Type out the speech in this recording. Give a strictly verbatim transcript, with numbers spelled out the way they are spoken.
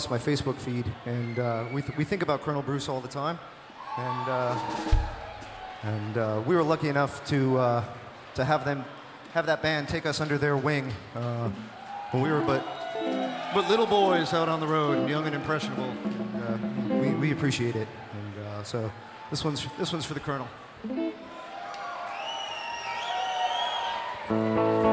my Facebook feed, and uh, we, th- we think about Colonel Bruce all the time. And, uh, and uh, we were lucky enough to, uh, to have them, have that band take us under their wing uh, when we were but, but little boys out on the road, young and impressionable. And, uh, we, we appreciate it. And uh, so this one's, this one's for the Colonel.